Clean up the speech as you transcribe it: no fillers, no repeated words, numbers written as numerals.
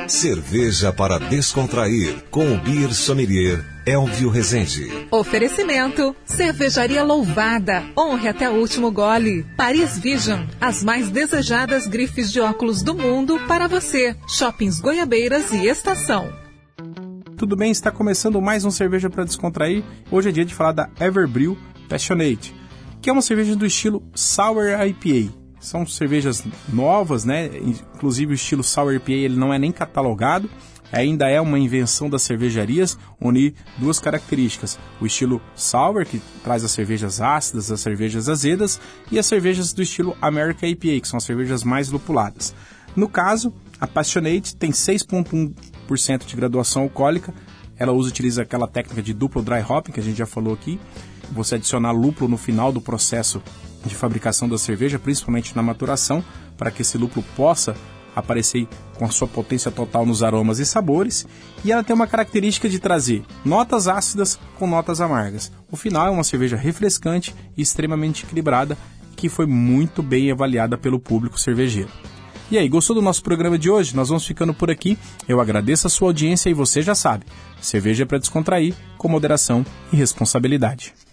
Cerveja para descontrair, com o Beer Sommelier Elvio Rezende. Oferecimento: Cervejaria Louvada. Honre até o último gole. Paris Vision, as mais desejadas grifes de óculos do mundo para você. Shoppings Goiabeiras e Estação. Tudo bem? Está começando mais um Cerveja para Descontrair. Hoje é dia de falar da Everbrew Passionate, que é uma cerveja do estilo Sour IPA. São cervejas novas, né? Inclusive o estilo Sour IPA ele não é nem catalogado. Ainda é uma invenção das cervejarias unir duas características. O estilo Sour, que traz as cervejas ácidas, as cervejas azedas, e as cervejas do estilo American IPA, que são as cervejas mais lupuladas. No caso, a Passionate tem 6,1% de graduação alcoólica. Ela utiliza aquela técnica de duplo dry hopping, que a gente já falou aqui. Você adicionar lúpulo no final do processo de fabricação da cerveja, principalmente na maturação, para que esse lúpulo possa aparecer com a sua potência total nos aromas e sabores. E ela tem uma característica de trazer notas ácidas com notas amargas. O final é uma cerveja refrescante e extremamente equilibrada, que foi muito bem avaliada pelo público cervejeiro. E aí, gostou do nosso programa de hoje? Nós vamos ficando por aqui. Eu agradeço a sua audiência e você já sabe, cerveja é para descontrair, com moderação e responsabilidade.